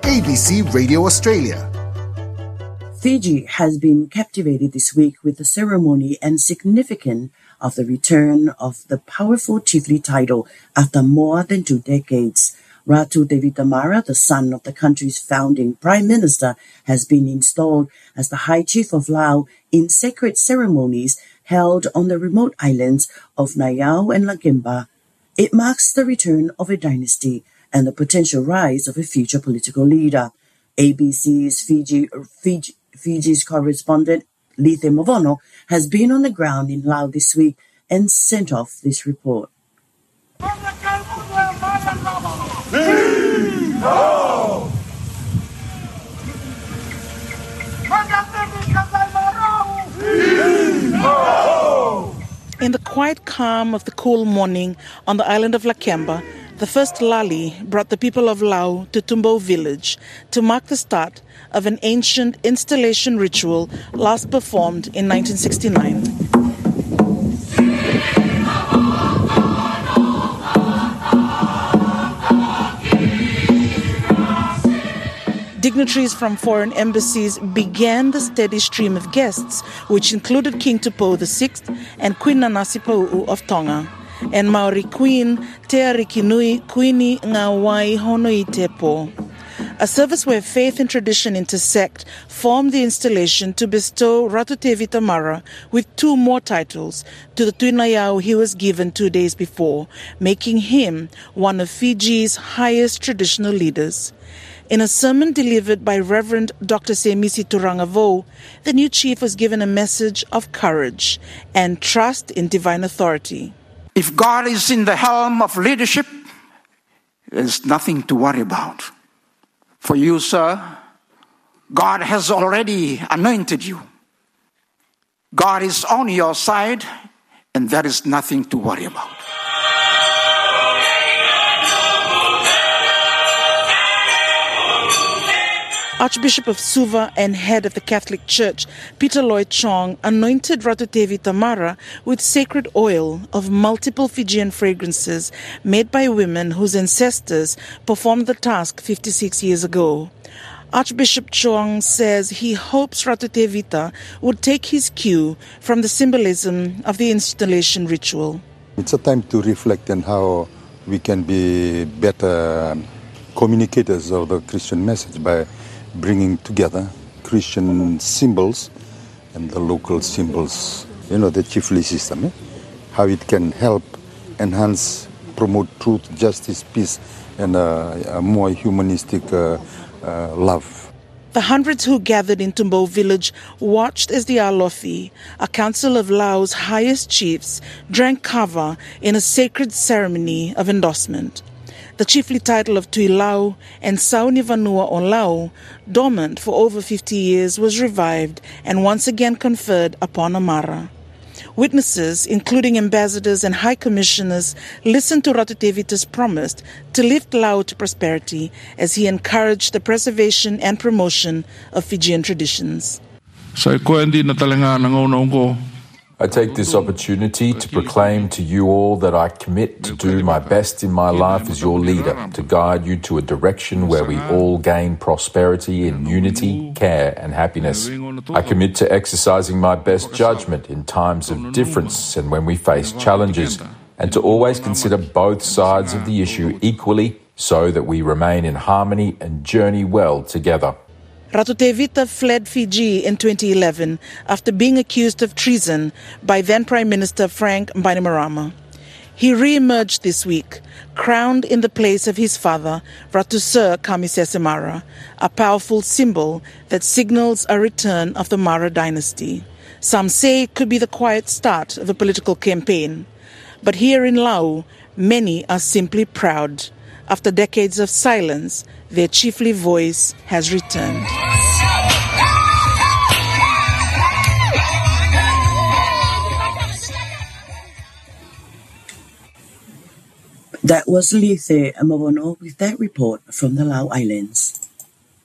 ABC Radio Australia. Fiji has been captivated this week with the ceremony and significance of the return of the powerful chiefly title after more than 2 decades. Ratu Devitamara, the son of the country's founding prime minister, has been installed as the High Chief of Lao in sacred ceremonies held on the remote islands of Niue and Lakemba. It marks the return of a dynasty and the potential rise of a future political leader. ABC's Fiji's correspondent, Lethe Mavono, has been on the ground in Laos this week and sent off this report. In the quiet calm of the cool morning on the island of Lakemba, the first Lali brought the people of Lao to Tumbo village to mark the start of an ancient installation ritual last performed in 1969. Dignitaries from foreign embassies began the steady stream of guests, which included King Tupou VI and Queen Nanasi-Pau'u of Tonga, and Maori Queen Te Arikinui Queeni Ngawai Honoitepo. A service where faith and tradition intersect formed the installation to bestow Ratu Devitamara with 2 more titles to the Tuinaiao he was given 2 days before, making him one of Fiji's highest traditional leaders. In a sermon delivered by Reverend Dr. Semisi Turangavo, the new chief was given a message of courage and trust in divine authority. If God is in the helm of leadership, there's nothing to worry about. For you, sir, God has already anointed you. God is on your side, and there is nothing to worry about. Archbishop of Suva and head of the Catholic Church, Peter Lloyd Chong, anointed Ratu Devitamara with sacred oil of multiple Fijian fragrances made by women whose ancestors performed the task 56 years ago. Archbishop Chong says he hopes Ratu Devita would take his cue from the symbolism of the installation ritual. It's a time to reflect on how we can be better communicators of the Christian message by bringing together Christian symbols and the local symbols, the chiefly system, how it can help enhance, promote truth, justice, peace, and a more humanistic love. The hundreds who gathered in Tumbo village watched as the Alofi, a council of Laos' highest chiefs, drank kava in a sacred ceremony of endorsement. The chiefly title of Tui Lao and Sauni Vanua o Lao, dormant for over 50 years, was revived and once again conferred upon Amara. Witnesses, including ambassadors and high commissioners, listened to Ratu Devita's promise to lift Lao to prosperity as he encouraged the preservation and promotion of Fijian traditions. I take this opportunity to proclaim to you all that I commit to do my best in my life as your leader, to guide you to a direction where we all gain prosperity in unity, care and happiness. I commit to exercising my best judgment in times of difference and when we face challenges, and to always consider both sides of the issue equally so that we remain in harmony and journey well together. Ratu Devita fled Fiji in 2011 after being accused of treason by then Prime Minister Frank Bainimarama. He re-emerged this week, crowned in the place of his father, Ratu Sir Kamisese Mara, a powerful symbol that signals a return of the Mara dynasty. Some say it could be the quiet start of a political campaign. But here in Laos, many are simply proud. After decades of silence, their chiefly voice has returned. That was Lethe Mavono with that report from the Lao Islands.